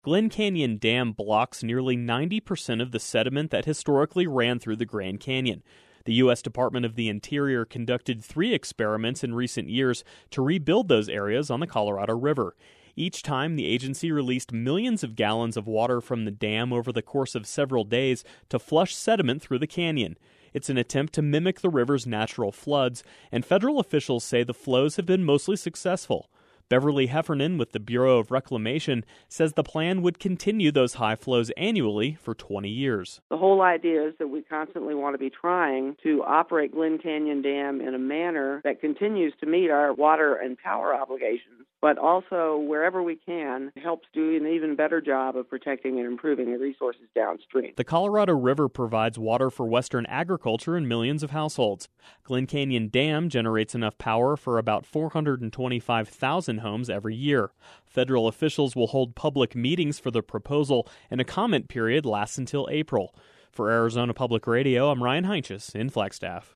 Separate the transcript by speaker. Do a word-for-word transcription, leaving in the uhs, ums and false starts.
Speaker 1: Glen Canyon Dam blocks nearly ninety percent of the sediment that historically ran through the Grand Canyon. The U S Department of the Interior conducted three experiments in recent years to rebuild those areas on the Colorado River. Each time, the agency released millions of gallons of water from the dam over the course of several days to flush sediment through the canyon. It's an attempt to mimic the river's natural floods, and federal officials say the flows have been mostly successful. Beverly Heffernan with the Bureau of Reclamation says the plan would continue those high flows annually for twenty years.
Speaker 2: The whole idea is that we constantly want to be trying to operate Glen Canyon Dam in a manner that continues to meet our water and power obligations, but also, wherever we can, helps do an even better job of protecting and improving the resources downstream.
Speaker 1: The Colorado River provides water for western agriculture and millions of households. Glen Canyon Dam generates enough power for about four hundred twenty-five thousand homes every year. Federal officials will hold public meetings for the proposal, and a comment period lasts until April. For Arizona Public Radio, I'm Ryan Heinches in Flagstaff.